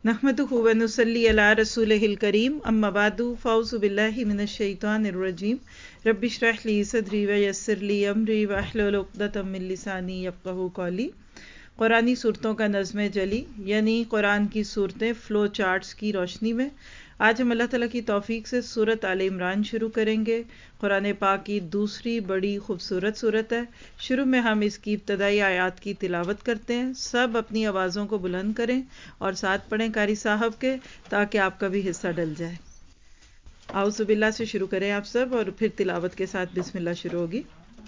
नहमदुहु व नुसल्ली अला रसूलिहिल करीम अम्मा बादु फ़ाउज़ु बिल्लाहि मिनश शैतानिर रजीम रब्बि इश्रह ली सदरी व यस्सिर ली अमरी वहलुल उक़दतम मिन लिसानी यफ़क़हू क़ौली। कुरानी सूरतों का नज़्म जली यानी कुरान की सूरतें फ़्लो चार्ट्स की रोशनी में आज हम अल्लाह ताला की तौफीक से सूरत आले इमरान शुरू करेंगे। कुरान पाक की दूसरी बड़ी खूबसूरत सूरत है। शुरू में हम इसकी इब्तदाई आयात की तिलावत करते हैं। सब अपनी आवाज़ों को बुलंद करें और साथ पढ़ें कारी साहब के, ताकि आपका भी हिस्सा डल जाए। आऊज़ु बिल्लाह से शुरू करें आप सब, और फिर तिलावत के साथ बिस्मिल्लाह शुरू होगी।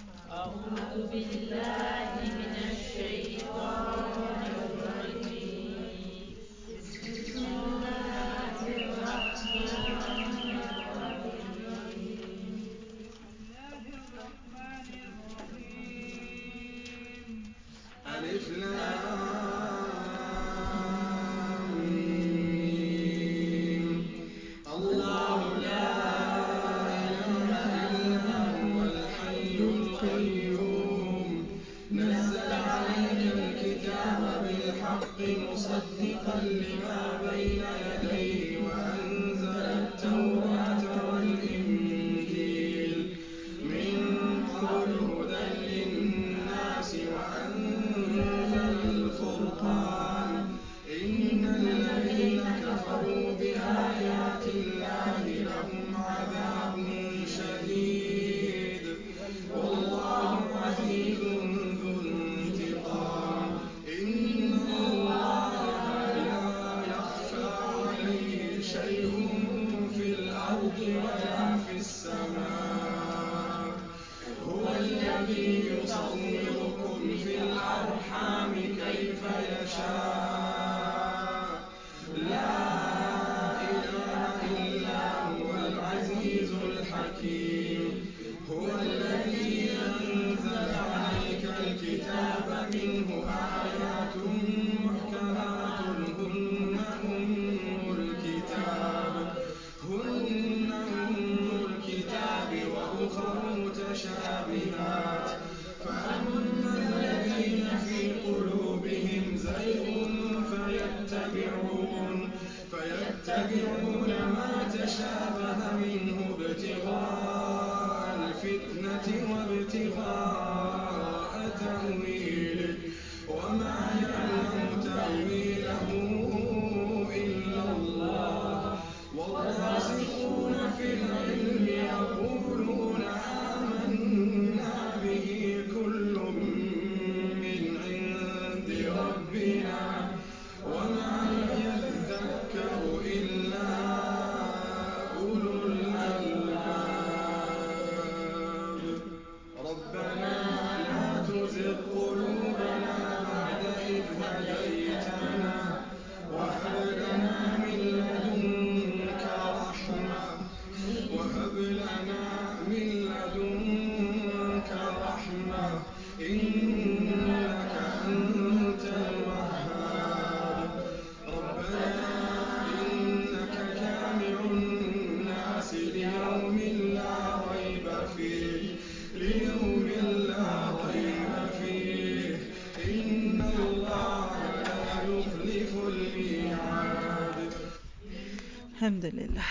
अल्हम्दुलिल्लाह।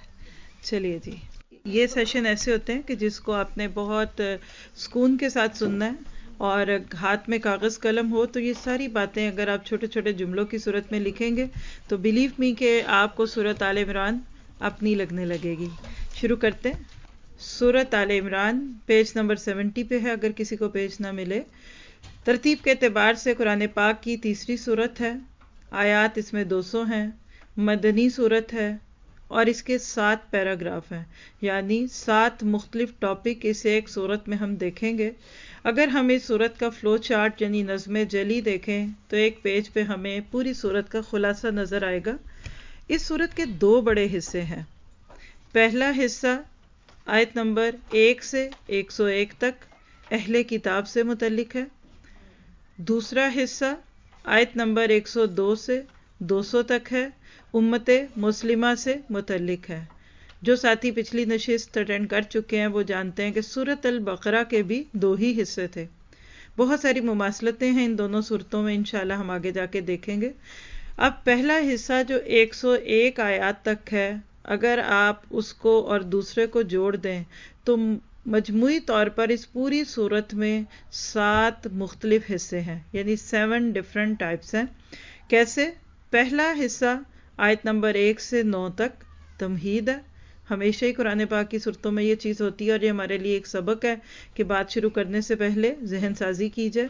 चलिए जी, ये सेशन ऐसे होते हैं कि जिसको आपने बहुत सुकून के साथ सुनना है, और हाथ में कागज़ कलम हो तो ये सारी बातें अगर आप छोटे छोटे जुमलों की सूरत में लिखेंगे तो बिलीव मी कि आपको सूरत आले इमरान अपनी लगने लगेगी। शुरू करते हैं। सूरत आले इमरान पेज नंबर 70 पे है, अगर किसी को पेज ना मिले। तरतीब के एतबार से कुरान पाक की तीसरी सूरत है। आयात इसमें 200 हैं। मदनी सूरत है और इसके 7 पैराग्राफ हैं, यानी 7 मुख्तलिफ टॉपिक इस एक सूरत में हम देखेंगे। अगर हम इस सूरत का फ्लो चार्ट यानी नज़्म जली देखें तो एक पेज पे हमें पूरी सूरत का खुलासा नज़र आएगा। इस सूरत के 2 बड़े हिस्से हैं। पहला हिस्सा आयत नंबर 1 से 101 तक अहले किताब से मुतल्लिक है। दूसरा हिस्सा आयत नंबर 102 से 200 तक है, उम्मते मुस्लिमा से मुतल्लिक है। जो साथी पिछली नशिस्त अटेंड कर चुके हैं वो जानते हैं कि सूरत अल बकरा के भी 2 ही हिस्से थे। बहुत सारी मुमासलतें हैं इन दोनों सूरतों में, इंशाल्लाह हम आगे जाके देखेंगे। اب پہلا حصہ جو 101 آیات تک ہے، اگر آپ اس کو اور دوسرے کو جوڑ دیں تو مجموعی طور پر اس پوری صورت میں 7 مختلف حصے ہیں، یعنی 7 ڈفرنٹ ٹائپس ہیں۔ کیسے؟ پہلا حصہ آیت نمبر 1 سے 9 تک تمہید ہے۔ ہمیشہ ہی قرآن پاک کی صورتوں میں یہ چیز ہوتی ہے، اور یہ ہمارے لیے ایک سبق ہے کہ بات شروع کرنے سے پہلے ذہن سازی کی جائے۔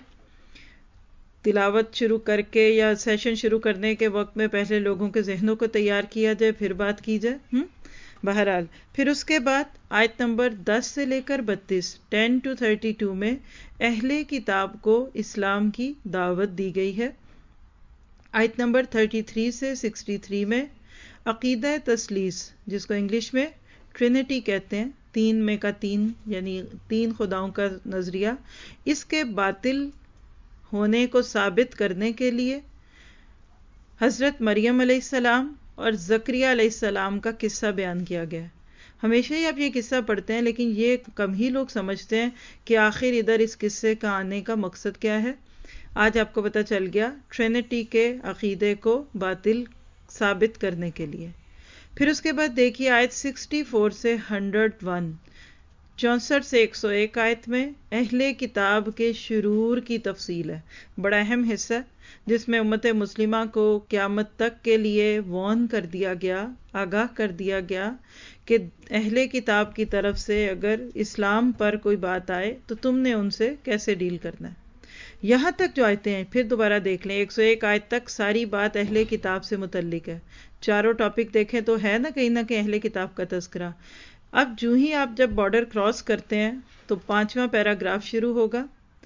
تلاوت شروع کر کے یا سیشن شروع کرنے کے وقت میں پہلے لوگوں کے ذہنوں کو تیار کیا جائے، پھر بات کی جائے۔ بہرحال پھر اس کے بعد آیت نمبر 10 سے لے کر 32 10 to 32 میں اہل کتاب کو اسلام کی دعوت دی گئی ہے۔ آیت نمبر 33 سے 63 میں عقیدہ تثلیث، جس کو انگلش میں ٹرینٹی کہتے ہیں، 3 میں کا 3 یعنی 3 خداؤں کا نظریہ، اس کے باطل ہونے کو ثابت کرنے کے لیے حضرت مریم علیہ السلام اور زکریا علیہ السلام کا قصہ بیان کیا گیا ہے۔ ہمیشہ ہی آپ یہ قصہ پڑھتے ہیں، لیکن یہ کم ہی لوگ سمجھتے ہیں کہ آخر ادھر اس قصے کا آنے کا مقصد کیا ہے۔ آج آپ کو پتہ چل گیا، ٹرینٹی کے عقیدے کو باطل ثابت کرنے کے لیے۔ پھر اس کے بعد دیکھیے آیت 64 سے 101 64 سے 101 آیت میں اہل کتاب کے شرور کی تفصیل ہے۔ بڑا اہم حصہ جس میں امت مسلمہ کو قیامت تک کے لیے وارن کر دیا گیا، آگاہ کر دیا گیا کہ اہل کتاب کی طرف سے اگر اسلام پر کوئی بات آئے تو تم نے ان سے کیسے ڈیل کرنا ہے۔ یہاں تک جو آیتیں ہیں پھر دوبارہ دیکھ لیں، 101 آیت تک ساری بات اہل کتاب سے متعلق ہے۔ چاروں ٹاپک دیکھیں تو ہے نا کہیں نہ کہیں اہل کتاب کا تذکرہ۔ اب جو ہی آپ جب بارڈر کراس کرتے ہیں تو 5واں پیراگراف شروع ہوگا،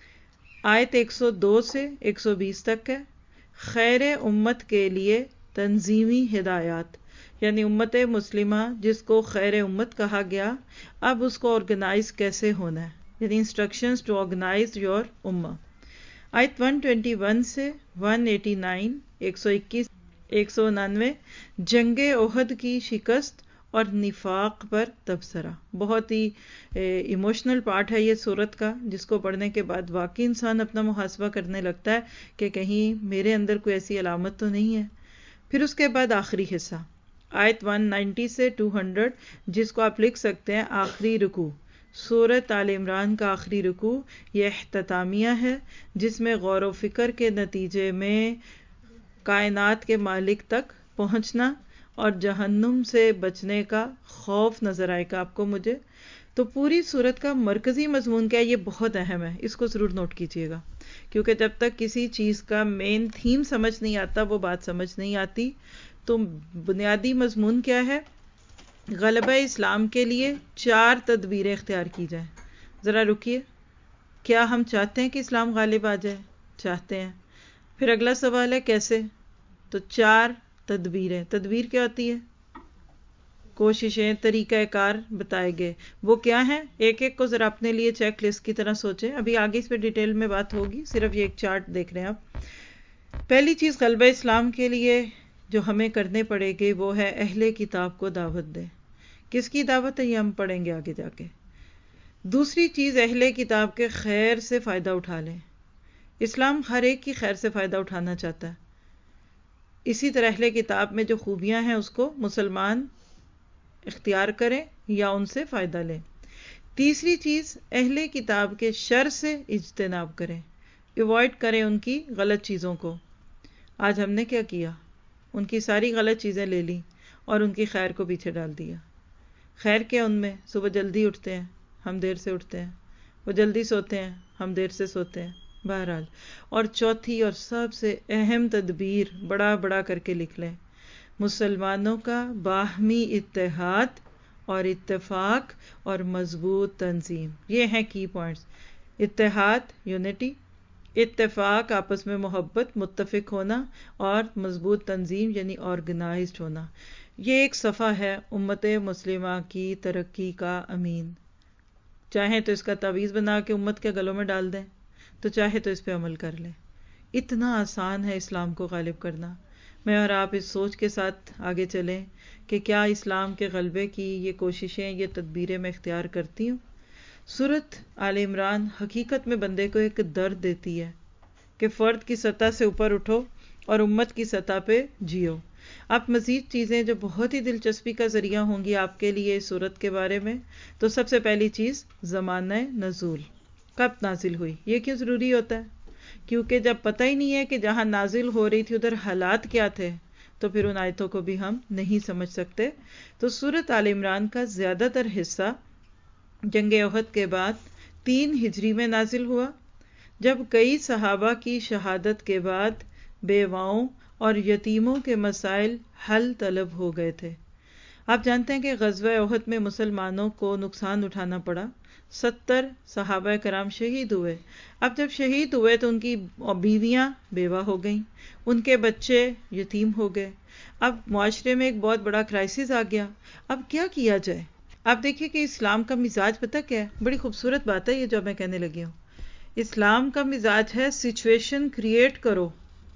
آیت 102 سے 120 تک ہے۔ خیر امت کے لیے تنظیمی ہدایات، یعنی امت مسلمہ جس کو خیر امت کہا گیا، اب اس کو آرگنائز کیسے ہونا ہے، یعنی انسٹرکشنز ٹو آرگنائز یور امہ۔ آیت 121 سے 189 121 199 جنگ احد کی شکست اور نفاق پر تبصرہ۔ بہت ہی ایموشنل پارٹ ہے یہ سورت کا، جس کو پڑھنے کے بعد واقعی انسان اپنا محاسبہ کرنے لگتا ہے کہ کہیں میرے اندر کوئی ایسی علامت تو نہیں ہے۔ پھر اس کے بعد آخری حصہ آیت 190 سے 200، جس کو آپ لکھ سکتے ہیں آخری رکوع۔ سورۃ آل عمران کا آخری رکوع یہ اختتامیہ ہے، جس میں غور و فکر کے نتیجے میں کائنات کے مالک تک پہنچنا اور جہنم سے بچنے کا خوف نظر آئے گا آپ کو مجھے۔ تو پوری صورت کا مرکزی مضمون کیا ہے، یہ بہت اہم ہے، اس کو ضرور نوٹ کیجئے گا، کیونکہ جب تک کسی چیز کا مین تھیم سمجھ نہیں آتا وہ بات سمجھ نہیں آتی۔ تو بنیادی مضمون کیا ہے؟ غلبہ اسلام کے لیے 4 تدبیریں اختیار کی جائیں۔ ذرا رکیے، کیا ہم چاہتے ہیں کہ اسلام غالب آ جائے؟ چاہتے ہیں۔ پھر اگلا سوال ہے کیسے؟ تو 4 تدبیریں۔ تدبیر کیا ہوتی ہے؟ کوششیں، طریقہ کار بتائے گئے، وہ کیا ہیں؟ ایک ایک کو ذرا اپنے لیے چیک لسٹ کی طرح سوچیں، ابھی آگے اس پہ ڈیٹیل میں بات ہوگی، صرف یہ ایک چارٹ دیکھ رہے ہیں آپ۔ پہلی چیز غلبہ اسلام کے لیے جو ہمیں کرنے پڑے گی وہ ہے اہل کتاب کو دعوت دیں۔ کس کی دعوت ہے یہ ہم پڑھیں گے آگے جا کے۔ دوسری چیز اہل کتاب کے خیر سے فائدہ اٹھا لیں۔ اسلام ہر ایک کی خیر سے فائدہ اٹھانا چاہتا ہے، اسی طرح اہل کتاب میں جو خوبیاں ہیں اس کو مسلمان اختیار کریں یا ان سے فائدہ لیں۔ تیسری چیز اہل کتاب کے شر سے اجتناب کریں، ایوائڈ کریں ان کی غلط چیزوں کو۔ آج ہم نے کیا کیا؟ ان کی ساری غلط چیزیں لے لی اور ان کی خیر کو پیچھے ڈال دیا۔ خیر کیا ان میں؟ صبح جلدی اٹھتے ہیں، ہم دیر سے اٹھتے ہیں، وہ جلدی سوتے ہیں، ہم دیر سے سوتے ہیں، بہرحال۔ اور چوتھی اور سب سے اہم تدبیر بڑا بڑا کر کے لکھ لیں، مسلمانوں کا باہمی اتحاد اور اتفاق اور مضبوط تنظیم۔ یہ ہیں کی پوائنٹس: اتحاد یونٹی، اتفاق آپس میں محبت متفق ہونا، اور مضبوط تنظیم یعنی آرگنائزڈ ہونا۔ یہ ایک صفحہ ہے امت مسلمہ کی ترقی کا امین۔ چاہیں تو اس کا تعویذ بنا کے امت کے گلوں میں ڈال دیں، تو چاہے تو اس پہ عمل کر لیں۔ اتنا آسان ہے اسلام کو غالب کرنا۔ میں اور آپ اس سوچ کے ساتھ آگے چلیں کہ کیا اسلام کے غلبے کی یہ کوششیں، یہ تدبیریں میں اختیار کرتی ہوں۔ سورۃ آل عمران حقیقت میں بندے کو ایک درد دیتی ہے کہ فرد کی سطح سے اوپر اٹھو اور امت کی سطح پہ جیو. اب مزید چیزیں جو بہت ہی دلچسپی کا ذریعہ ہوں گی آپ کے لیے اس صورت کے بارے میں. تو سب سے پہلی چیز زمانہ نزول، کب نازل ہوئی. یہ کیوں ضروری ہوتا ہے؟ کیونکہ جب پتہ ہی نہیں ہے کہ جہاں نازل ہو رہی تھی ادھر حالات کیا تھے تو پھر ان آیتوں کو بھی ہم نہیں سمجھ سکتے. تو سورۃ آل عمران کا زیادہ تر حصہ جنگ احد کے بعد 3 ہجری میں نازل ہوا، جب کئی صحابہ کی شہادت کے بعد بیواؤں اور یتیموں کے مسائل حل طلب ہو گئے تھے. آپ جانتے ہیں کہ غزوہ احد میں مسلمانوں کو نقصان اٹھانا پڑا، 70 صحابہ کرام شہید ہوئے. اب جب شہید ہوئے تو ان کی بیویاں بیوہ ہو گئیں، ان کے بچے یتیم ہو گئے. اب معاشرے میں ایک بہت بڑا کرائسس آ گیا. اب کیا کیا جائے؟ آپ دیکھیے کہ اسلام کا مزاج پتہ کیا ہے؟ بڑی خوبصورت بات ہے یہ جو میں کہنے لگی ہوں. اسلام کا مزاج ہے سچویشن کریٹ کرو،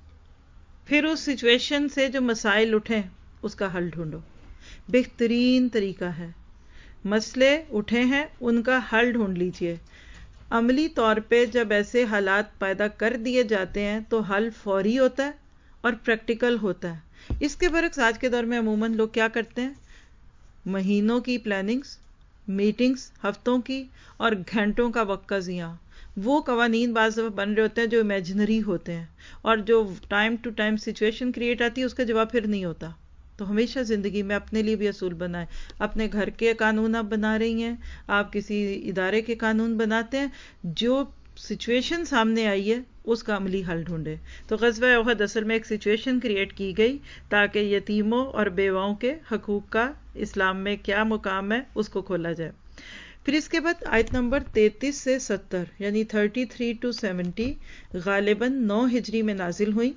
پھر اس سچویشن سے جو مسائل اٹھیں اس کا حل ڈھونڈو. بہترین طریقہ ہے، مسئلے اٹھے ہیں ان کا حل ڈھونڈ لیجئے. عملی طور پہ جب ایسے حالات پیدا کر دیے جاتے ہیں تو حل فوری ہوتا ہے اور پریکٹیکل ہوتا ہے. اس کے برعکس آج کے دور میں عموماً لوگ کیا کرتے ہیں؟ مہینوں کی پلاننگز، میٹنگز ہفتوں کی اور گھنٹوں کا وقت کا ضیاع. وہ قوانین بعض دفعہ بن رہے ہوتے ہیں جو امیجنری ہوتے ہیں اور جو time to time situation create آتی ہے اس کا جواب پھر نہیں ہوتا. تو ہمیشہ زندگی میں اپنے لیے بھی اصول بنائیں. اپنے گھر کے قانون آپ بنا رہی ہیں، آپ کسی ادارے کے قانون بناتے ہیں، جو سچویشن سامنے آئی ہے اس کا عملی حل ڈھونڈے. تو غزوہ احد اصل میں ایک سچویشن کریٹ کی گئی تاکہ یتیموں اور بیواؤں کے حقوق کا اسلام میں کیا مقام ہے اس کو کھولا جائے. پھر اس کے بعد آیت نمبر 33 سے 70 یعنی 33 to 70 غالباً 9 ہجری میں نازل ہوئی،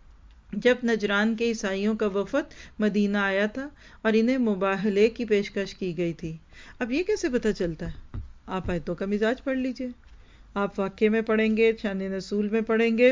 جب نجران کے عیسائیوں کا وفد مدینہ آیا تھا اور انہیں مباہلے کی پیشکش کی گئی تھی. اب یہ کیسے پتہ چلتا ہے؟ آپ آیتوں کا مزاج پڑھ لیجئے. آپ واقعے میں پڑھیں گے، شان نزول میں پڑھیں گے،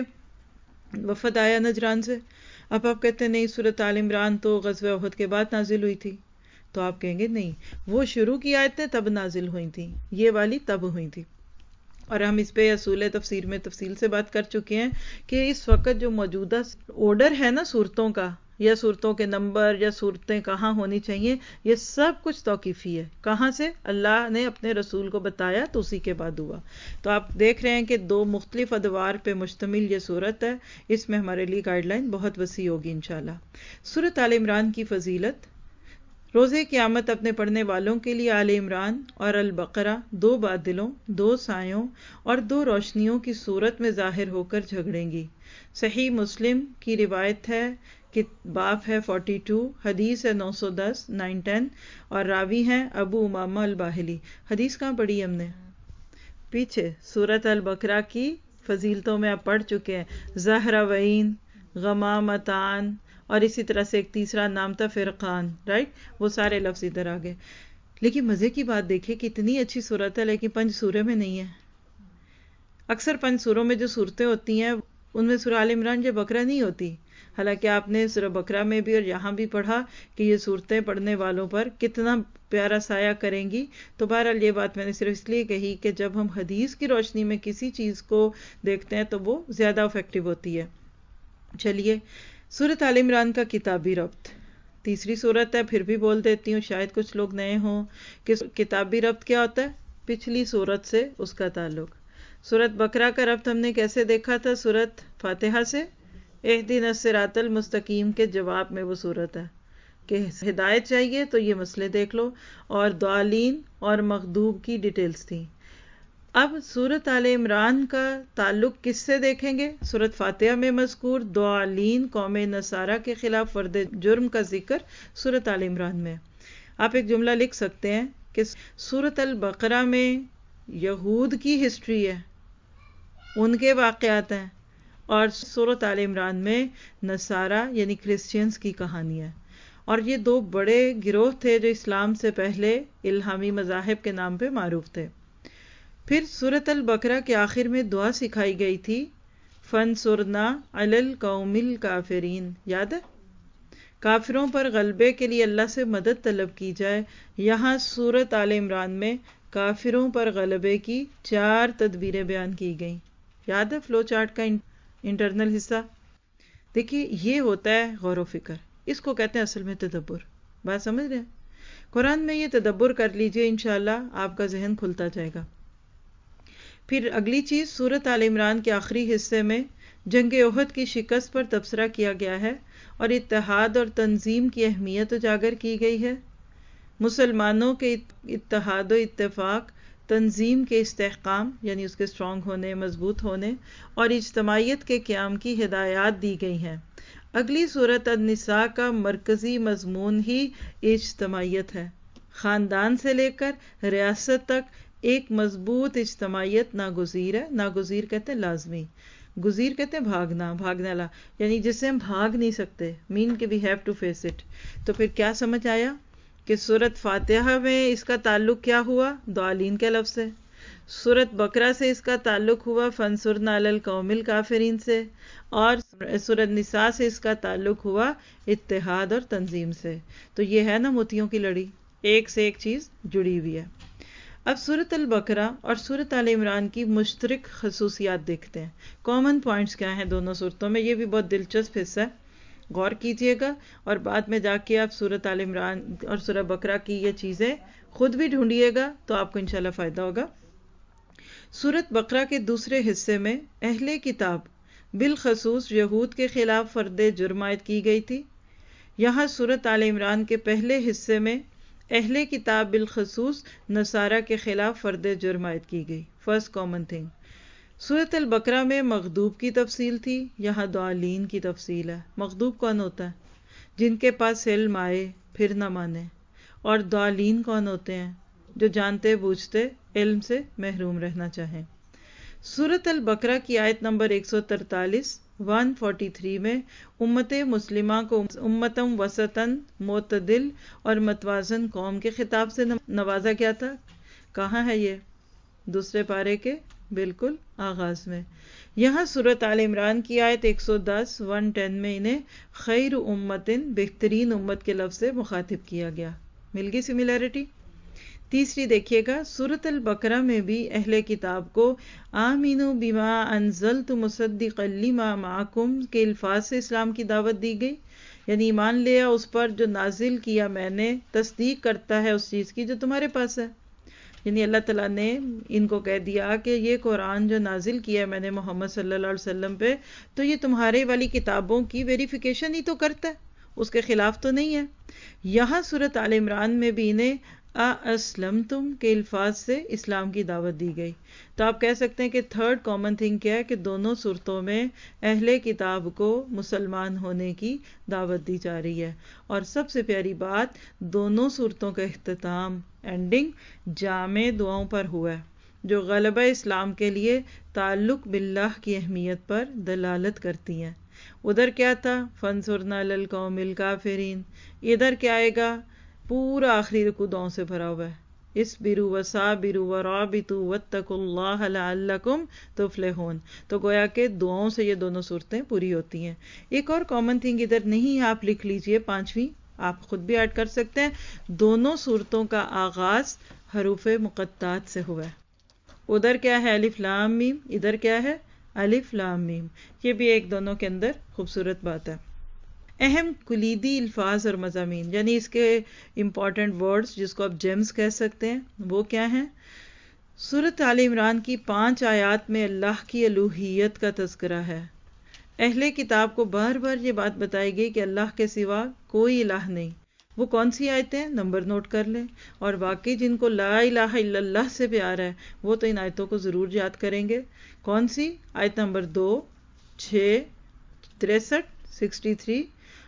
وفد آیا نجران سے. اب آپ کہتے ہیں نہیں سورۃ آل عمران تو غزوہ احد کے بعد نازل ہوئی تھی، تو آپ کہیں گے نہیں، وہ شروع کی آیتیں تب نازل ہوئی تھیں، یہ والی تب ہوئی تھی. اور ہم اس پہ اصول تفسیر میں تفصیل سے بات کر چکے ہیں کہ اس وقت جو موجودہ آرڈر ہے نا صورتوں کا، یا صورتوں کے نمبر یا صورتیں کہاں ہونی چاہیے، یہ سب کچھ توقیفی ہے. کہاں سے؟ اللہ نے اپنے رسول کو بتایا تو اسی کے بعد ہوا. تو آپ دیکھ رہے ہیں کہ 2 مختلف ادوار پہ مشتمل یہ صورت ہے. اس میں ہمارے لیے گائیڈ لائن بہت وسیع ہوگی انشاءاللہ. سورۃ آل عمران کی فضیلت. روزے قیامت اپنے پڑھنے والوں کے لیے آل عمران اور البقرہ 2 بادلوں، 2 سایوں اور 2 روشنیوں کی صورت میں ظاہر ہو کر جھگڑیں گی. صحیح مسلم کی روایت ہے کہ باب ہے 42، حدیث ہے 910 910 اور راوی ہیں ابو امامہ الباہلی. حدیث کہاں پڑھی ہم نے؟ پیچھے سورۃ البقرہ کی فضیلتوں میں آپ پڑھ چکے ہیں. زہروین، غمامتان، اور اسی طرح سے ایک تیسرا نام تھا فرقان، رائٹ؟ وہ سارے لفظ ادھر آگے. لیکن مزے کی بات دیکھیں کہ اتنی اچھی صورت ہے لیکن 5 سورے میں نہیں ہے. اکثر 5 سوروں میں جو صورتیں ہوتی ہیں ان میں سورہ آل عمران یا بقرہ نہیں ہوتی. حالانکہ آپ نے سورہ بقرہ میں بھی اور یہاں بھی پڑھا کہ یہ صورتیں پڑھنے والوں پر کتنا پیارا سایہ کریں گی. تو بہرحال یہ بات میں نے صرف اس لیے کہی کہ جب ہم حدیث کی روشنی میں کسی چیز کو دیکھتے ہیں تو وہ زیادہ افیکٹو ہوتی ہے. چلیے سورۃ آل عمران کا کتابی ربط. تیسری صورت ہے، پھر بھی بول دیتی ہوں شاید کچھ لوگ نئے ہوں کہ کتابی ربط کیا ہوتا ہے؟ پچھلی صورت سے اس کا تعلق. سورۃ بقرہ کا ربط ہم نے کیسے دیکھا تھا؟ سورۃ فاتحہ سے. اہدنا الصراط المستقیم کے جواب میں وہ صورت ہے کہ ہدایت چاہیے تو یہ مسئلے دیکھ لو، اور ضالین اور مغضوب کی ڈیٹیلز تھیں. اب سورۃ آل عمران کا تعلق کس سے دیکھیں گے؟ سورۃ فاتحہ میں مذکور ضالین قوم نصارہ کے خلاف فرد جرم کا ذکر سورۃ آل عمران میں. آپ ایک جملہ لکھ سکتے ہیں کہ سورۃ البقرہ میں یہود کی ہسٹری ہے، ان کے واقعات ہیں، اور سورۃ آل عمران میں نصارہ یعنی کرسچینز کی کہانی ہے. اور یہ 2 بڑے گروہ تھے جو اسلام سے پہلے الہامی مذاہب کے نام پہ معروف تھے. پھر سورۃ البقرہ کے آخر میں دعا سکھائی گئی تھی، فَانْصُرْنَا عَلَى الْقَوْمِ الْكَافِرِينَ. یاد ہے؟ کافروں پر غلبے کے لیے اللہ سے مدد طلب کی جائے. یہاں سورۃ آل عمران میں کافروں پر غلبے کی 4 تدبیریں بیان کی گئیں. یاد ہے فلو چارٹ کا انٹرنل حصہ؟ دیکھیے یہ ہوتا ہے غور و فکر، اس کو کہتے ہیں اصل میں تدبر. بات سمجھ رہے ہیں؟ قرآن میں یہ تدبر کر لیجئے، انشاءاللہ آپ کا ذہن کھلتا جائے گا. پھر اگلی چیز، سورۃ آل عمران کے آخری حصے میں جنگ احد کی شکست پر تبصرہ کیا گیا ہے اور اتحاد اور تنظیم کی اہمیت اجاگر کی گئی ہے. مسلمانوں کے اتحاد و اتفاق، تنظیم کے استحکام یعنی اس کے اسٹرانگ ہونے، مضبوط ہونے اور اجتماعیت کے قیام کی ہدایات دی گئی ہیں. اگلی سورۃ النساء کا مرکزی مضمون ہی اجتماعیت ہے. خاندان سے لے کر ریاست تک ایک مضبوط اجتماعیت ناگزیر ہے. ناگزیر کہتے ہیں لازمی، گزیر کہتے ہیں بھاگنا، بھاگنے والا، یعنی جس سے ہم بھاگ نہیں سکتے، مین کہ we have to face it. تو پھر کیا سمجھ آیا کہ سورۃ فاتحہ میں اس کا تعلق کیا ہوا؟ ضالین کے لفظ سے. سورۃ بقرہ سے اس کا تعلق ہوا فانصرنا علی القوم الکافرین سے، اور سورۃ نساء سے اس کا تعلق ہوا اتحاد اور تنظیم سے. تو یہ ہے نا موتیوں کی لڑی، ایک سے ایک چیز جڑی ہوئی ہے. اب سورۃ البقرہ اور سورۃ آل عمران کی مشترک خصوصیات دیکھتے ہیں. کامن پوائنٹس کیا ہیں دونوں صورتوں میں؟ یہ بھی بہت دلچسپ حصہ ہے، غور کیجئے گا اور بعد میں جا کے آپ سورۃ آل عمران اور سورۃ بقرہ کی یہ چیزیں خود بھی ڈھونڈیے گا تو آپ کو انشاءاللہ فائدہ ہوگا. سورۃ بقرہ کے دوسرے حصے میں اہل کتاب بالخصوص یہود کے خلاف فرد جرم عائد کی گئی تھی. یہاں سورۃ آل عمران کے پہلے حصے میں اہل کتاب بالخصوص نصارہ کے خلاف فرد جرم عائد کی گئی. First common thing. سورۃ البقرہ میں مغضوب کی تفصیل تھی، یہاں ضالین کی تفصیل ہے. مغضوب کون ہوتا ہے؟ جن کے پاس علم آئے پھر نہ مانے. اور ضالین کون ہوتے ہیں؟ جو جانتے بوجھتے علم سے محروم رہنا چاہیں. سورۃ البقرہ کی آیت نمبر 143 میں امت مسلمہ کو امتم وسطن معتدل اور متوازن قوم کے خطاب سے نوازا گیا تھا. کہاں ہے یہ؟ دوسرے پارے کے بالکل آغاز میں. یہاں سورۃ آل عمران کی آیت 110 میں انہیں خیر امتن بہترین امت کے لفظ سے مخاطب کیا گیا. مل گئی سملیرٹی. تیسری دیکھیے گا، سورۃ البقرہ میں بھی اہل کتاب کو آمینو بما انزلت مصدقا لما معکم کے الفاظ سے اسلام کی دعوت دی گئی. یعنی ایمان لیا اس پر جو نازل کیا میں نے، تصدیق کرتا ہے اس چیز کی جو تمہارے پاس ہے. یعنی اللہ تعالیٰ نے ان کو کہہ دیا کہ یہ قرآن جو نازل کیا ہے میں نے محمد صلی اللہ علیہ وسلم پہ، تو یہ تمہارے والی کتابوں کی ویریفیکیشن ہی تو کرتا ہے، اس کے خلاف تو نہیں ہے. یہاں سورۃ آل عمران میں بھی انہیں اسلمتم کے الفاظ سے اسلام کی دعوت دی گئی. تو آپ کہہ سکتے ہیں کہ تھرڈ کامن تھنگ کیا ہے کہ دونوں صورتوں میں اہل کتاب کو مسلمان ہونے کی دعوت دی جا رہی ہے. اور سب سے پیاری بات، دونوں صورتوں کا اختتام، اینڈنگ جامع دعاؤں پر ہوا ہے جو غلبہ اسلام کے لیے تعلق باللہ کی اہمیت پر دلالت کرتی ہیں. ادھر کیا تھا؟ فانصرنا علی القوم الکافرین. ادھر کیا آئے گا؟ پورا آخری رکوع دعاؤں سے بھرا ہوا ہے. اصبروا وصابروا ورابطوا واتقوا اللہ لعلکم تفلحون. تو گویا کہ دعاؤں سے یہ دونوں صورتیں پوری ہوتی ہیں. ایک اور کامن تھنگ ادھر نہیں، آپ لکھ لیجئے، پانچویں آپ خود بھی ایڈ کر سکتے ہیں. دونوں صورتوں کا آغاز حروف مقطعات سے ہوا ہے. ادھر کیا ہے؟ الف لام میم، ادھر کیا ہے؟ الف لام میم. یہ بھی ایک دونوں کے اندر خوبصورت بات ہے. اہم کلیدی الفاظ اور مضامین، یعنی اس کے امپورٹنٹ ورڈز جس کو آپ جیمز کہہ سکتے ہیں، وہ کیا ہیں؟ سورۃ آل عمران کی 5 آیات میں اللہ کی الوہیت کا تذکرہ ہے. اہل کتاب کو بار بار یہ بات بتائی گئی کہ اللہ کے سوا کوئی الہ نہیں. وہ کون سی آیتیں؟ نمبر نوٹ کر لیں. اور واقعی جن کو لا الہ الا اللہ سے پیار ہے وہ تو ان آیتوں کو ضرور یاد کریں گے. کون سی؟ آیت نمبر 2، 6، 63، 63،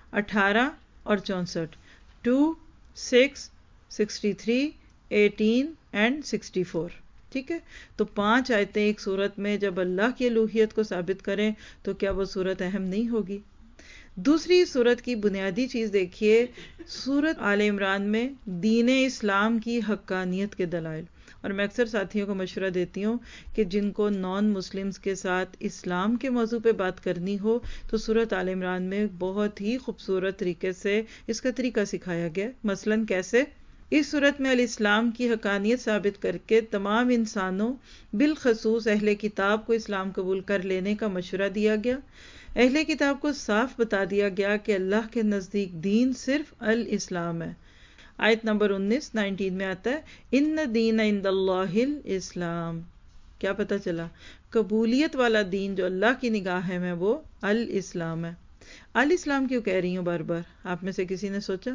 18 اور 64. 2، 6، 63، 18 اینڈ 64. ٹھیک ہے. تو 5 آیتیں ایک صورت میں جب اللہ کی الوہیت کو ثابت کریں تو کیا وہ صورت اہم نہیں ہوگی؟ دوسری صورت کی بنیادی چیز دیکھیے، سورۃ آل عمران میں دین اسلام کی حقانیت کے دلائل. اور میں اکثر ساتھیوں کو مشورہ دیتی ہوں کہ جن کو نان مسلمز کے ساتھ اسلام کے موضوع پہ بات کرنی ہو تو سورۃ آل عمران میں بہت ہی خوبصورت طریقے سے اس کا طریقہ سکھایا گیا. مثلاً کیسے؟ اس صورت میں الاسلام کی حقانیت ثابت کر کے تمام انسانوں بالخصوص اہل کتاب کو اسلام قبول کر لینے کا مشورہ دیا گیا. اہل کتاب کو صاف بتا دیا گیا کہ اللہ کے نزدیک دین صرف الاسلام ہے. آیت نمبر 19 میں آتا ہے ان دین عند اللہ الاسلام. کیا پتہ چلا؟ قبولیت والا دین جو اللہ کی نگاہ میں وہ الاسلام ہے. الاسلام کیوں کہہ رہی ہوں بار بار؟ آپ میں سے کسی نے سوچا؟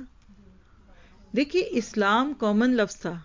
دیکھیے اسلام کامن لفظ تھا،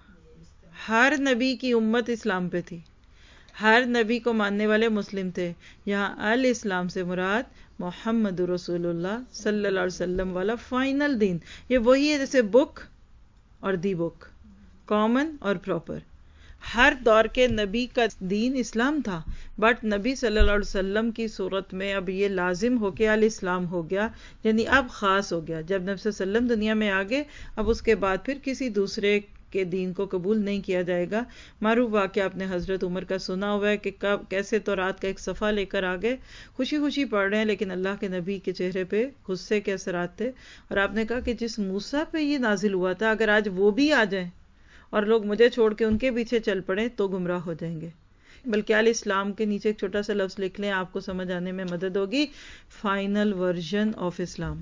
ہر نبی کی امت اسلام پہ تھی، ہر نبی کو ماننے والے مسلم تھے. یہاں الاسلام سے مراد محمد رسول اللہ صلی اللہ علیہ وسلم والا فائنل دین. یہ وہی ہے جیسے بک اور دی بک، کامن اور پراپر. ہر دور کے نبی کا دین اسلام تھا، بٹ نبی صلی اللہ علیہ وسلم کی صورت میں اب یہ لازم ہو کے الاسلام ہو گیا، یعنی اب خاص ہو گیا. جب نبی صلی اللہ علیہ وسلم دنیا میں آگے، اب اس کے بعد پھر کسی دوسرے کے دین کو قبول نہیں کیا جائے گا. معروف واقعہ آپ نے حضرت عمر کا سنا ہوا ہے کہ کیسے تورات کا ایک صفحہ لے کر آگے خوشی خوشی پڑھ رہے ہیں، لیکن اللہ کے نبی کے چہرے پہ غصے کے اثرات تھے. اور آپ نے کہا کہ جس موسیٰ پہ یہ نازل ہوا تھا، اگر آج وہ بھی آ جائیں اور لوگ مجھے چھوڑ کے ان کے پیچھے چل پڑیں تو گمراہ ہو جائیں گے. بلکہ الاسلام کے نیچے ایک چھوٹا سا لفظ لکھ لیں، آپ کو سمجھ آنے میں مدد ہوگی. Final version of Islam.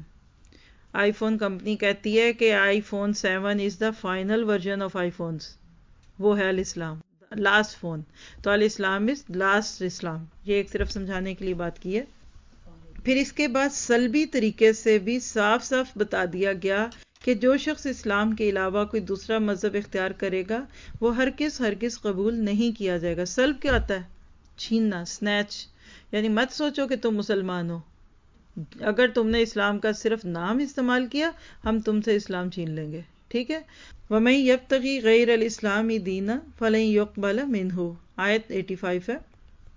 IPhone company کہتی ہے کہ iPhone 7 is the final version of iPhones. وہ ہے الاسلام، لاسٹ فون. تو الاسلام از لاسٹ اسلام. یہ ایک صرف سمجھانے کے لیے بات کی ہے. پھر اس کے بعد سلبی طریقے سے بھی صاف صاف بتا دیا گیا کہ جو شخص اسلام کے علاوہ کوئی دوسرا مذہب اختیار کرے گا وہ ہرگز قبول نہیں کیا جائے گا. سلب کیا ہوتا ہے؟ چھیننا، سنیچ. یعنی مت سوچو کہ تم مسلمان ہو، اگر تم نے اسلام کا صرف نام استعمال کیا ہم تم سے اسلام چھین لیں گے. ٹھیک ہے. وَمَن يَبْتَغِي غَيْرَ الْإِسْلَامِ دِينًا فَلَن يُقْبَلَ مِنْهُ. آیت 85 ہے.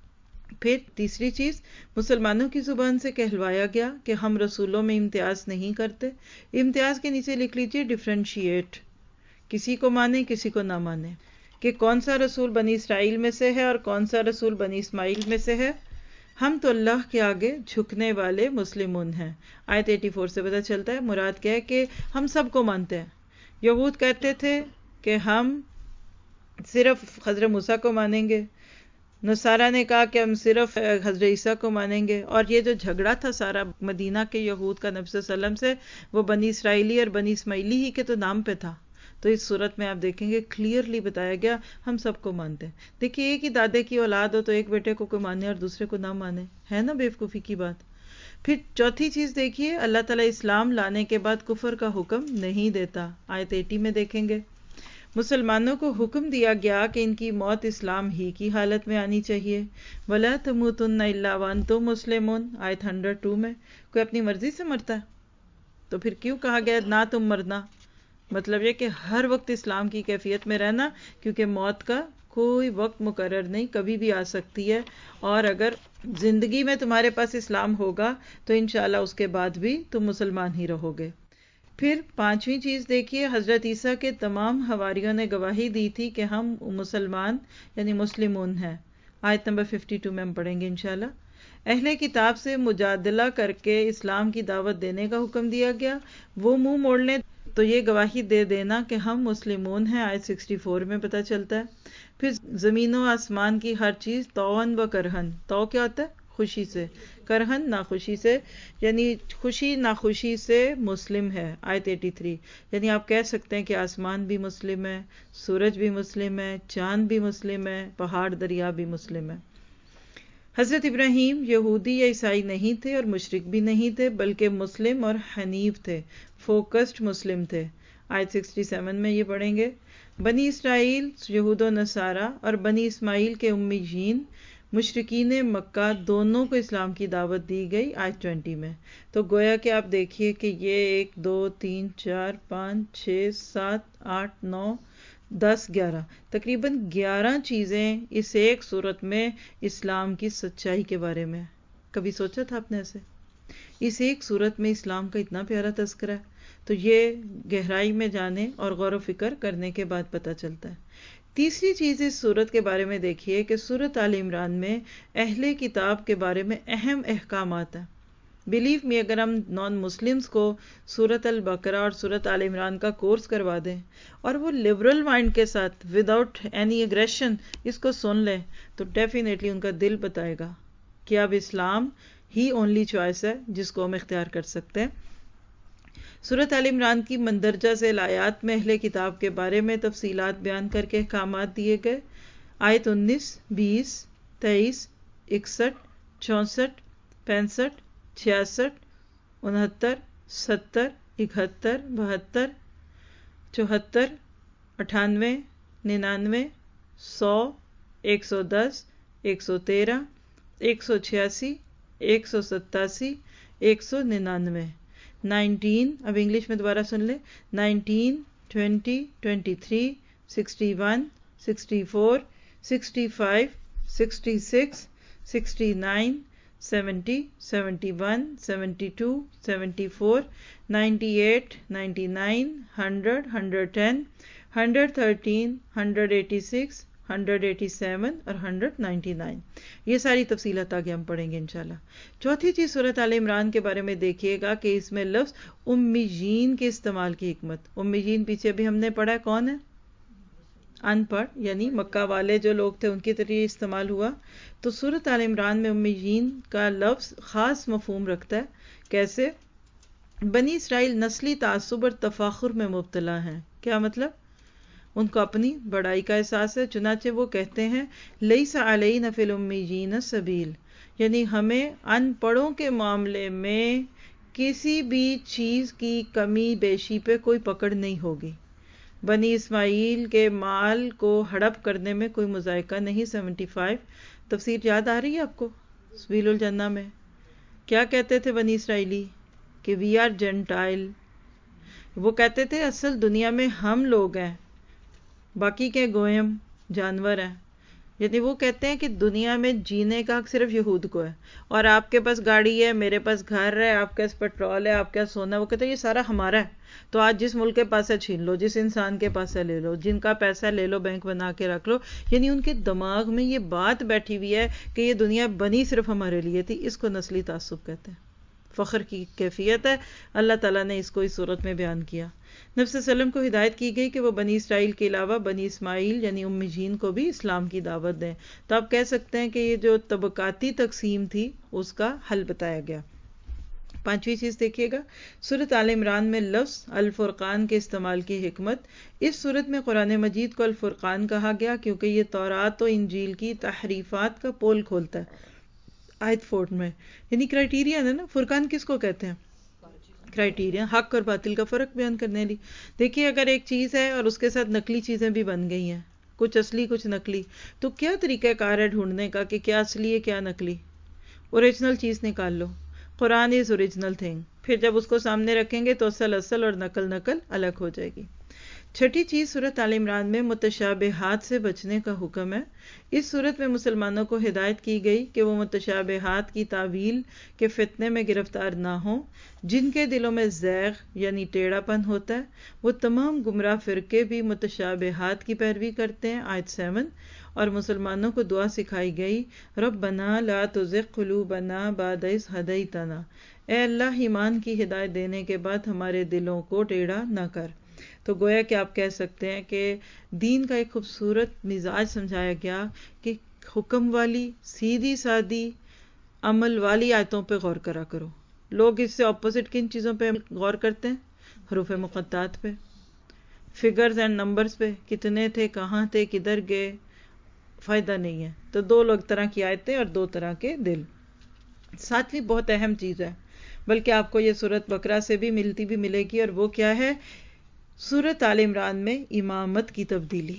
پھر تیسری چیز، مسلمانوں کی زبان سے کہلوایا گیا کہ ہم رسولوں میں امتیاز نہیں کرتے. امتیاز کے نیچے لکھ لیجئے ڈیفرینشیٹ. کسی کو مانے کسی کو نہ مانے، کہ کون سا رسول بنی اسرائیل میں سے ہے اور کون سا رسول بنی اسماعیل میں سے ہے. ہم تو اللہ کے آگے جھکنے والے مسلمون ہیں. آیت 84 سے پتہ چلتا ہے مراد کیا ہے کہ ہم سب کو مانتے ہیں. یہود کہتے تھے کہ ہم صرف حضرت موسیٰ کو مانیں گے، نصارہ نے کہا کہ ہم صرف حضرت عیسیٰ کو مانیں گے. اور یہ جو جھگڑا تھا سارا مدینہ کے یہود کا نبی صلی اللہ علیہ وسلم سے، وہ بنی اسرائیلی اور بنی اسماعیلی ہی کے تو نام پہ تھا. تو اس صورت میں آپ دیکھیں گے کلیئرلی بتایا گیا ہم سب کو مانتے ہیں. دیکھیے ایک ہی دادے کی اولاد ہو تو ایک بیٹے کو کوئی مانے اور دوسرے کو نہ مانے، ہے نا بیوقوفی کی بات. پھر چوتھی چیز دیکھیے، اللہ تعالیٰ اسلام لانے کے بعد کفر کا حکم نہیں دیتا. آیت 80 میں دیکھیں گے مسلمانوں کو حکم دیا گیا کہ ان کی موت اسلام ہی کی حالت میں آنی چاہیے. وَلَا تَمُوتُنَّ إِلَّا وَأَنْتُم مُسْلِمُونَ. آیت 102 میں. کوئی اپنی مرضی سے مرتا ہے تو پھر کیوں کہا گیا نہ تم مرنا؟ مطلب یہ کہ ہر وقت اسلام کی کیفیت میں رہنا، کیونکہ موت کا کوئی وقت مقرر نہیں، کبھی بھی آ سکتی ہے. اور اگر زندگی میں تمہارے پاس اسلام ہوگا تو انشاءاللہ اس کے بعد بھی تم مسلمان ہی رہو گے. پھر پانچویں چیز دیکھیے، حضرت عیسیٰ کے تمام حواریوں نے گواہی دی تھی کہ ہم مسلمان یعنی مسلمون ہیں. آیت نمبر 52 میں ہم پڑھیں گے انشاءاللہ. اہل کتاب سے مجادلہ کر کے اسلام کی دعوت دینے کا حکم دیا گیا. وہ منہ موڑ لیں تو یہ گواہی دے دینا کہ ہم مسلمون ہیں. آیت 64 میں پتہ چلتا ہے. پھر زمین و آسمان کی ہر چیز طوعاً و کرہن. تو کیا ہوتا ہے؟ خوشی سے، کرہن ناخوشی سے، یعنی خوشی ناخوشی سے مسلم ہے. آیت 83 یعنی آپ کہہ سکتے ہیں کہ آسمان بھی مسلم ہے، سورج بھی مسلم ہے، چاند بھی مسلم ہے، پہاڑ دریا بھی مسلم ہے. حضرت ابراہیم یہودی یا عیسائی نہیں تھے اور مشرک بھی نہیں تھے، بلکہ مسلم اور حنیف تھے، فوکسڈ مسلم تھے. آیت 67 میں یہ پڑھیں گے. بنی اسرائیل یہود و نصارہ اور بنی اسماعیل کے امیین مشرکین مکہ دونوں کو اسلام کی دعوت دی گئی. آیت 20 میں. تو گویا کہ آپ دیکھیے کہ یہ 1 2 3 4 5 6 7 8 9 10 11 تقریباً 11 چیزیں اس ایک صورت میں اسلام کی سچائی کے بارے میں. کبھی سوچا تھا آپ نے ایسے؟ اس ایک صورت میں اسلام کا اتنا پیارا تذکرہ ہے. تو یہ گہرائی میں جانے اور غور و فکر کرنے کے بعد پتہ چلتا ہے. تیسری چیز اس صورت کے بارے میں دیکھیے کہ سورۃ آل عمران میں اہل کتاب کے بارے میں اہم احکامات ہیں. بلیو می، اگر ہم نان مسلمز کو سورۃ البقرہ اور سورۃ آل عمران کا کورس کروا دیں اور وہ لبرل مائنڈ کے ساتھ وداؤٹ اینی اگریشن اس کو سن لیں تو ڈیفینیٹلی ان کا دل بتائے گا کہ اب اسلام ہی اونلی چوائس ہے جس کو ہم اختیار کر سکتے ہیں. سورۃ آل عمران کی مندرجہ ذیل آیات میں اہل کتاب کے بارے میں تفصیلات بیان کر کے احکامات دیے گئے. آیت 19، 20، 23، 61، 64، 65، 66، 69، 70، 71، 72، 74، 98، 99، 100، 110، 113، 186، 187، 199، 19. اب انگلش میں دوبارہ سن لیں. 19، 20، 23، 61، 64، 65، 66، 69، 70، 71، 72، 74، 98، 99، 100، 110، 113، 186، 187 اور 199. یہ ساری تفصیلات آگے ہم پڑھیں گے انشاءاللہ. چوتھی چیز سورۃ آل عمران کے بارے میں دیکھیے گا کہ اس میں لفظ امیین کے استعمال کی حکمت. امیین پیچھے بھی ہم نے پڑھا ہے کون ہے؟ ان پڑھ، یعنی مکہ والے جو لوگ تھے ان کے ذریعے استعمال ہوا. تو سورۃ آل عمران میں امیین کا لفظ خاص مفہوم رکھتا ہے. کیسے؟ بنی اسرائیل نسلی تعصب اور تفاخر میں مبتلا ہیں. کیا مطلب؟ ان کو اپنی بڑائی کا احساس ہے، چنانچہ وہ کہتے ہیں لیس علینا فی الامیین سبیل، یعنی ہمیں ان پڑھوں کے معاملے میں کسی بھی چیز کی کمی بیشی پہ کوئی پکڑ نہیں ہوگی. بنی اسماعیل کے مال کو ہڑپ کرنے میں کوئی مذائقہ نہیں. 75 تفسیر یاد آ رہی ہے آپ کو؟ سبیل الجنہ میں کیا کہتے تھے بنی اسرائیلی؟ کہ وی آر جینٹائل. وہ کہتے تھے اصل دنیا میں ہم لوگ ہیں، باقی کے گویم جانور ہیں. یعنی وہ کہتے ہیں کہ دنیا میں جینے کا حق صرف یہود کو ہے، اور آپ کے پاس گاڑی ہے، میرے پاس گھر ہے، آپ کے پاس پیٹرول ہے، آپ کے پاس سونا ہے. وہ کہتے ہیں یہ سارا ہمارا ہے. تو آج جس ملک کے پاس ہے چھین لو، جس انسان کے پاس ہے لے لو، جن کا پیسہ لے لو، بینک بنا کے رکھ لو. یعنی ان کے دماغ میں یہ بات بیٹھی ہوئی ہے کہ یہ دنیا بنی صرف ہمارے لیے تھی. اس کو نسلی تعصب کہتے ہیں. فخر کی کیفیت ہے. اللہ تعالیٰ نے اس کو اس صورت میں بیان کیا. نبی صلی اللہ علیہ وسلم کو ہدایت کی گئی کہ وہ بنی اسرائیل کے علاوہ بنی اسماعیل یعنی امیین کو بھی اسلام کی دعوت دیں. تو آپ کہہ سکتے ہیں کہ یہ جو طبقاتی تقسیم تھی اس کا حل بتایا گیا. پانچویں چیز دیکھیے گا، سورۃ آل عمران میں لفظ الفرقان کے استعمال کی حکمت. اس سورت میں قرآن مجید کو الفرقان کہا گیا کیونکہ یہ تورات و انجیل کی تحریفات کا پول کھولتا ہے. آیت 4 میں یعنی کرائیٹیریا ہے نا. فرقان کس کو کہتے ہیں؟ کرائیٹیریا، حق اور باطل کا فرق بیان کرنے لی. دیکھیے اگر ایک چیز ہے اور اس کے ساتھ نقلی چیزیں بھی بن گئی ہیں، کچھ اصلی کچھ نقلی، تو کیا طریقہ کار ہے ڈھونڈنے کا کہ کیا اصلی ہے کیا نقلی؟ اوریجنل چیز نکال لو. قرآن از اوریجنل تھنگ. پھر جب اس کو سامنے رکھیں گے تو اصل اور نقل الگ ہو جائے گی. چھٹی چیز سورۃ آل عمران میں متشابہات سے بچنے کا حکم ہے. اس سورت میں مسلمانوں کو ہدایت کی گئی کہ وہ متشابہات کی تعویل کے فتنے میں گرفتار نہ ہوں. جن کے دلوں میں زیغ یعنی ٹیڑھا پن ہوتا ہے وہ تمام گمراہ فرقے بھی متشابہات کی پیروی کرتے ہیں. آیت 7. اور مسلمانوں کو دعا سکھائی گئی ربنا لا تزغ قلوبنا بعد اذ ہدیتنا، اے اللہ ایمان کی ہدایت دینے کے بعد ہمارے دلوں کو ٹیڑھا نہ کر. تو گویا کہ آپ کہہ سکتے ہیں کہ دین کا ایک خوبصورت مزاج سمجھایا گیا کہ حکم والی سیدھی سادی عمل والی آیتوں پہ غور کرا کرو. لوگ اس سے اپوزٹ کن چیزوں پہ غور کرتے ہیں؟ حروف مقطعات پہ، فگرز اینڈ نمبرز پہ، کتنے تھے، کہاں تھے، کدھر گئے، فائدہ نہیں ہے. تو دو لوگ طرح کی آیتیں اور دو طرح کے دل. ساتویں بہت اہم چیز ہے، بلکہ آپ کو یہ سورۃ بقرہ سے بھی ملے گی، اور وہ کیا ہے؟ سورۃ آل عمران میں امامت کی تبدیلی.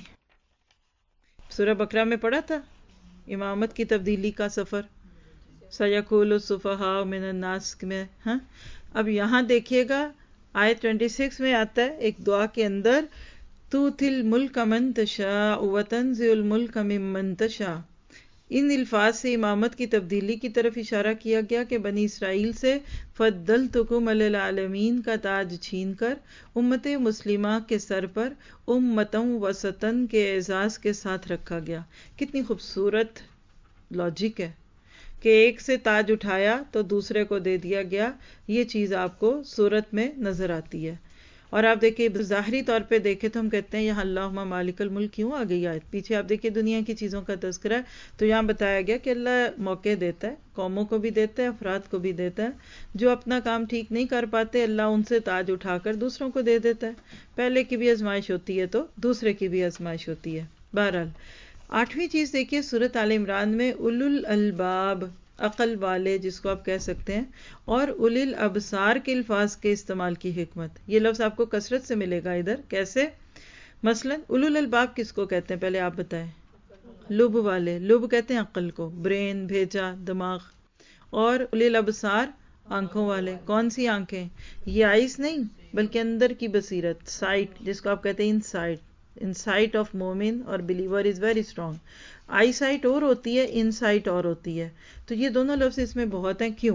سورہ بقرہ میں پڑھا تھا امامت کی تبدیلی کا سفر، سَيَقُولُ السُّفَهَاءُ مِنَ النَّاسِ میں. اب یہاں دیکھیے گا آیت 26 میں آتا ہے ایک دعا کے اندر تُؤْتِي الْمُلْكَ مَن تَشَاءُ وَتَنزِعُ الْمُلْكَ مِمَّن تَشَاءُ. ان الفاظ سے امامت کی تبدیلی کی طرف اشارہ کیا گیا کہ بنی اسرائیل سے فَضَّلْتُكُمْ عَلَى الْعَالَمِينَ کا تاج چھین کر امت مسلمہ کے سر پر امتًا وسطاً کے اعزاز کے ساتھ رکھا گیا. کتنی خوبصورت لاجک ہے کہ ایک سے تاج اٹھایا تو دوسرے کو دے دیا گیا. یہ چیز آپ کو سورت میں نظر آتی ہے. اور آپ دیکھیں ظاہری طور پہ دیکھیں تو ہم کہتے ہیں یہاں اللہم مالک الملک کیوں آ گئی آیت؟ پیچھے آپ دیکھیں دنیا کی چیزوں کا تذکرہ ہے، تو یہاں بتایا گیا کہ اللہ موقع دیتا ہے، قوموں کو بھی دیتا ہے، افراد کو بھی دیتا ہے، جو اپنا کام ٹھیک نہیں کر پاتے اللہ ان سے تاج اٹھا کر دوسروں کو دے دیتا ہے۔ پہلے کی بھی آزمائش ہوتی ہے تو دوسرے کی بھی آزمائش ہوتی ہے۔ بہرحال 8ویں چیز دیکھیے سورۃ آل عمران میں اولو الالباب، عقل والے جس کو آپ کہہ سکتے ہیں، اور اولی الابصار کے الفاظ کے استعمال کی حکمت۔ یہ لفظ آپ کو کثرت سے ملے گا ادھر۔ کیسے؟ مثلا اولو الالباب کس کو کہتے ہیں پہلے آپ بتائیں؟ لب والے، لب کہتے ہیں عقل کو، برین، بھیجا، دماغ، اور اولی الابصار آنکھوں والے۔ کون سی آنکھیں؟ یہ آئیز نہیں بلکہ اندر کی بصیرت، سائٹ، جس کو آپ کہتے ہیں انسائٹ۔ انسائٹ آف مومن اور believer is very strong. Eyesight اور ہوتی ہے، انسائٹ اور ہوتی ہے، تو یہ دونوں لفظ اس میں بہت ہیں۔ کیوں؟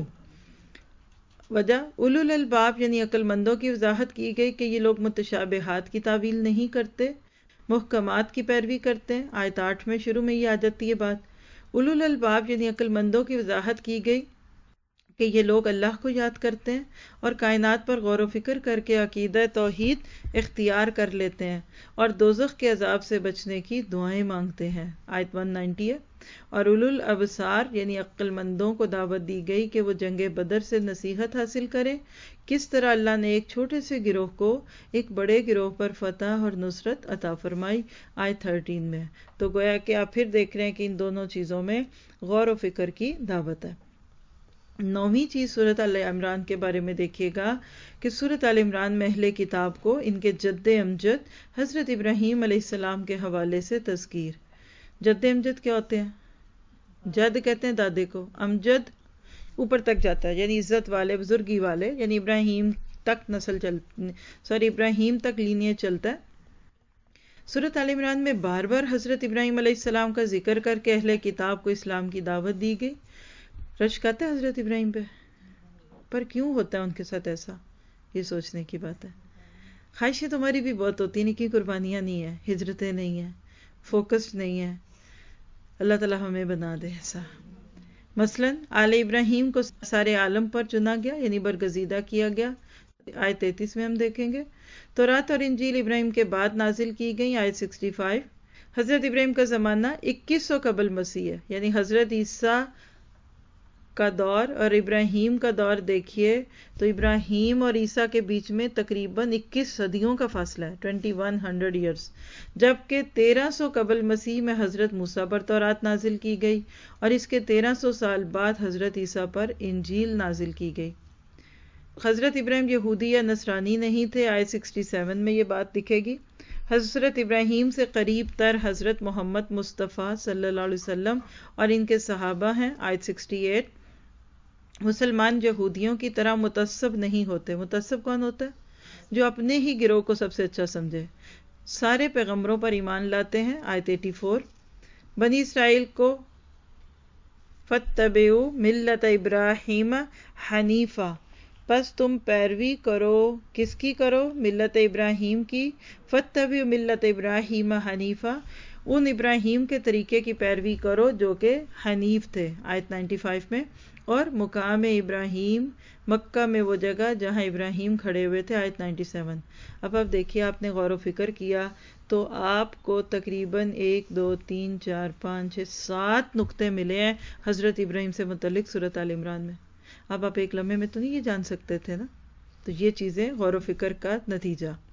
وجہ اولو الالباب یعنی عقل مندوں کی وضاحت کی گئی کہ یہ لوگ متشابہات کی تعویل نہیں کرتے، محکمات کی پیروی کرتے ہیں۔ آیت 8 میں شروع میں یہ آ جاتی ہے بات۔ اولو الالباب یعنی عقل مندوں کی وضاحت کی گئی کہ یہ لوگ اللہ کو یاد کرتے ہیں اور کائنات پر غور و فکر کر کے عقیدہ توحید اختیار کر لیتے ہیں اور دوزخ کے عذاب سے بچنے کی دعائیں مانگتے ہیں۔ آیت 190 ہے۔ اور اولو الابصار یعنی عقل مندوں کو دعوت دی گئی کہ وہ جنگ بدر سے نصیحت حاصل کریں، کس طرح اللہ نے ایک چھوٹے سے گروہ کو ایک بڑے گروہ پر فتح اور نصرت عطا فرمائی۔ آیت 13 میں۔ تو گویا کہ آپ پھر دیکھ رہے ہیں کہ ان دونوں چیزوں میں غور و فکر کی دعوت ہے۔ 9ویں چیز سورۃ آل عمران کے بارے میں دیکھیے گا کہ سورۃ آل عمران میں اہل کتاب کو ان کے جد امجد حضرت ابراہیم علیہ السلام کے حوالے سے تذکیر۔ جد امجد کیا ہوتے ہیں؟ جد کہتے ہیں دادے کو، امجد اوپر تک جاتا ہے یعنی عزت والے، بزرگی والے، یعنی ابراہیم تک ابراہیم تک لینیج چلتا ہے۔ سورۃ آل عمران میں بار بار حضرت ابراہیم علیہ السلام کا ذکر کر کے اہل کتاب کو اسلام کی دعوت دی گئی۔ رشک آتا ہے حضرت ابراہیم پہ، پر کیوں ہوتا ہے ان کے ساتھ ایسا؟ یہ سوچنے کی بات ہے۔ خواہشیں تمہاری بھی بہت ہوتی ہیں کہ قربانیاں نہیں ہیں، ہجرتیں نہیں ہیں، فوکسڈ نہیں ہیں۔ اللہ تعالیٰ ہمیں بنا دے ایسا۔ مثلا آل ابراہیم کو سارے عالم پر چنا گیا یعنی برگزیدہ کیا گیا، آیت 33 میں ہم دیکھیں گے۔ تورات اور انجیل ابراہیم کے بعد نازل کی گئی، آیت 65۔ حضرت ابراہیم کا زمانہ 2100 قبل مسیح ہے، یعنی حضرت عیسیٰ کا دور اور ابراہیم کا دور دیکھیے تو ابراہیم اور عیسیٰ کے بیچ میں تقریباً 21 صدیوں کا فاصلہ ہے، 2100 ایئرز، جبکہ 1300 قبل مسیح میں حضرت موسیٰ پر تورات نازل کی گئی اور اس کے 1300 سال بعد حضرت عیسیٰ پر انجیل نازل کی گئی۔ حضرت ابراہیم یہودی یا نصرانی نہیں تھے، آیت 67 میں یہ بات دکھے گی۔ حضرت ابراہیم سے قریب تر حضرت محمد مصطفیٰ صلی اللہ علیہ وسلم اور ان کے صحابہ ہیں، آیت 68۔ مسلمان یہودیوں کی طرح متعصب نہیں ہوتے۔ متعصب کون ہوتا ہے؟ جو اپنے ہی گروہ کو سب سے اچھا سمجھے۔ سارے پیغمبروں پر ایمان لاتے ہیں، آیت 84۔ بنی اسرائیل کو فَاتَّبِعُوا مِلَّةَ ابراہیم حنیفا، پس تم پیروی کرو، کس کی کرو؟ ملت ابراہیم کی۔ فَاتَّبِعُوا مِلَّةَ ابراہیم حنیفا، ان ابراہیم کے طریقے کی پیروی کرو جو کہ حنیف تھے، آیت 95 میں۔ اور مقام ابراہیم، مکہ میں وہ جگہ جہاں ابراہیم کھڑے ہوئے تھے، آیت 97۔ اب آپ دیکھیے، آپ نے غور و فکر کیا تو آپ کو تقریباً 1 2 3 4 5 6 7 نقطے ملے ہیں حضرت ابراہیم سے متعلق سورۃ آل عمران میں۔ اب آپ ایک لمحے میں تو نہیں یہ جان سکتے تھے نا، تو یہ چیزیں غور و فکر کا نتیجہ۔